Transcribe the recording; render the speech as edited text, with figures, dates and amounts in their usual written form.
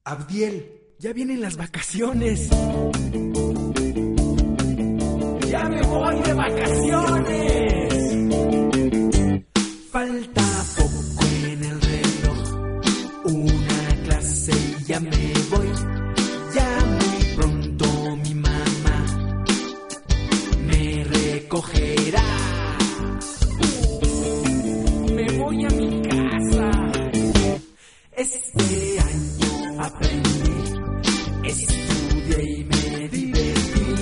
Abdiel, ya vienen las vacaciones. ¡Ya me voy de vacaciones!